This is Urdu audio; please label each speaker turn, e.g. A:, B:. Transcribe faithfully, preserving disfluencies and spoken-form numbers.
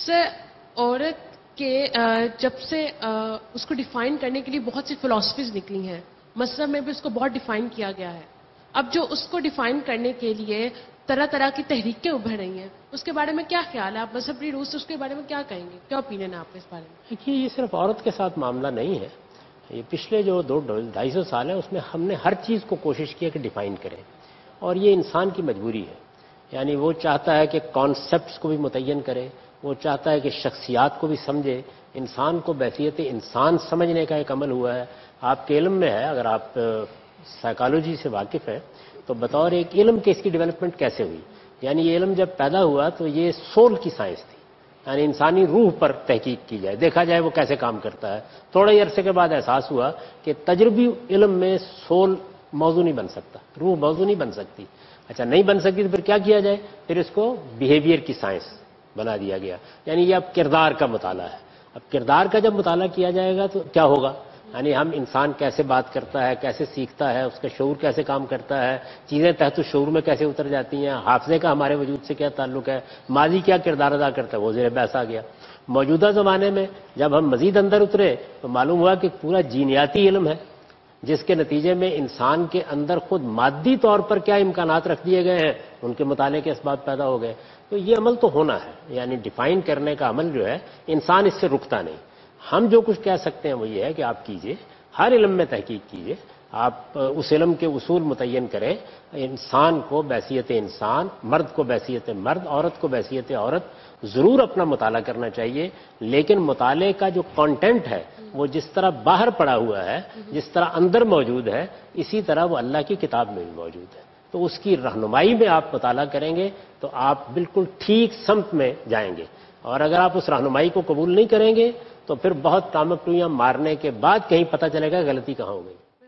A: سر عورت کے جب سے اس کو ڈیفائن کرنے کے لیے بہت سی فلاسفیز نکلی ہیں، مذہب میں بھی اس کو بہت ڈیفائن کیا گیا ہے. اب جو اس کو ڈیفائن کرنے کے لیے طرح طرح کی تحریکیں ابھر رہی ہیں، اس کے بارے میں کیا خیال ہے؟ آپ مذہبی روح سے اس کے بارے میں کیا کہیں گے؟ کیا اوپینین ہے آپ کا اس بارے میں؟
B: دیکھیے، یہ صرف عورت کے ساتھ معاملہ نہیں ہے. یہ پچھلے جو دو ڈھائی سو سال ہیں اس میں ہم نے ہر چیز کو کوشش کی کہ ڈیفائن کریں، اور یہ انسان کی مجبوری ہے. یعنی وہ چاہتا ہے کہ کانسیپٹس کو بھی متعین کرے، وہ چاہتا ہے کہ شخصیات کو بھی سمجھے. انسان کو بحیثیت انسان سمجھنے کا ایک عمل ہوا ہے. آپ کے علم میں ہے، اگر آپ سائیکالوجی سے واقف ہیں تو بطور ایک علم کے اس کی ڈیولپمنٹ کیسے ہوئی. یعنی یہ علم جب پیدا ہوا تو یہ سول کی سائنس تھی، یعنی انسانی روح پر تحقیق کی جائے، دیکھا جائے وہ کیسے کام کرتا ہے. تھوڑے عرصے کے بعد احساس ہوا کہ تجربی علم میں سول موضوع نہیں بن سکتا، روح موضوع نہیں بن سکتی. اچھا نہیں بن سکتی تو پھر کیا کیا جائے؟ پھر اس کو بیہیویئر کی سائنس بنا دیا گیا. یعنی یہ اب کردار کا مطالعہ ہے. اب کردار کا جب مطالعہ کیا جائے گا تو کیا ہوگا؟ یعنی ہم انسان کیسے بات کرتا ہے، کیسے سیکھتا ہے، اس کا شعور کیسے کام کرتا ہے، چیزیں تحت شعور میں کیسے اتر جاتی ہیں، حافظے کا ہمارے وجود سے کیا تعلق ہے، ماضی کیا کردار ادا کرتا ہے، وہ زیر بحث آ گیا. موجودہ زمانے میں جب ہم مزید اندر اترے تو معلوم ہوا کہ پورا جینیاتی علم ہے، جس کے نتیجے میں انسان کے اندر خود مادی طور پر کیا امکانات رکھ دیے گئے ہیں، ان کے مطالعے کے اسباب پیدا ہو گئے. تو یہ عمل تو ہونا ہے، یعنی ڈیفائن کرنے کا عمل جو ہے انسان اس سے رکتا نہیں. ہم جو کچھ کہہ سکتے ہیں وہ یہ ہے کہ آپ کیجئے، ہر علم میں تحقیق کیجئے، آپ اس علم کے اصول متعین کریں. انسان کو بحیثیت انسان، مرد کو بحیثیت مرد، عورت کو بحیثیت عورت ضرور اپنا مطالعہ کرنا چاہیے. لیکن مطالعے کا جو کانٹینٹ ہے وہ جس طرح باہر پڑا ہوا ہے، جس طرح اندر موجود ہے، اسی طرح وہ اللہ کی کتاب میں بھی موجود ہے. تو اس کی رہنمائی میں آپ مطالعہ کریں گے تو آپ بالکل ٹھیک سمت میں جائیں گے. اور اگر آپ اس رہنمائی کو قبول نہیں کریں گے تو پھر بہت ٹامک ٹوئیاں مارنے کے بعد کہیں پتہ چلے گا غلطی کہاں ہو گئی.